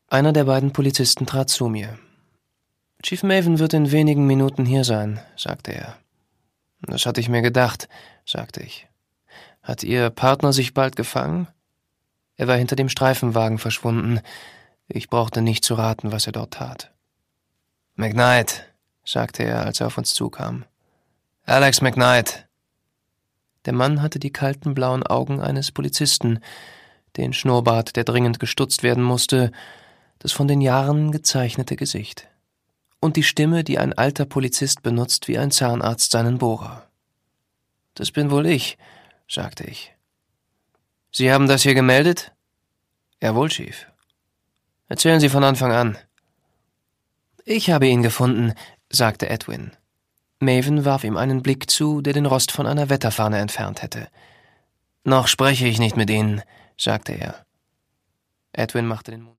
Einer der beiden Polizisten trat zu mir. »Chief Maven wird in wenigen Minuten hier sein«, sagte er. »Das hatte ich mir gedacht«, sagte ich. »Hat Ihr Partner sich bald gefangen?« Er war hinter dem Streifenwagen verschwunden. Ich brauchte nicht zu raten, was er dort tat. »McKnight«, sagte er, als er auf uns zukam. »Alex McKnight.« Der Mann hatte die kalten blauen Augen eines Polizisten, den Schnurrbart, der dringend gestutzt werden musste, das von den Jahren gezeichnete Gesicht. Und die Stimme, die ein alter Polizist benutzt wie ein Zahnarzt seinen Bohrer. »Das bin wohl ich«, sagte ich. »Sie haben das hier gemeldet?« »Jawohl, Chief.« »Erzählen Sie von Anfang an.« »Ich habe ihn gefunden«, sagte Edwin. Maven warf ihm einen Blick zu, der den Rost von einer Wetterfahne entfernt hätte. »Noch spreche ich nicht mit Ihnen«, sagte er. Edwin machte den Mund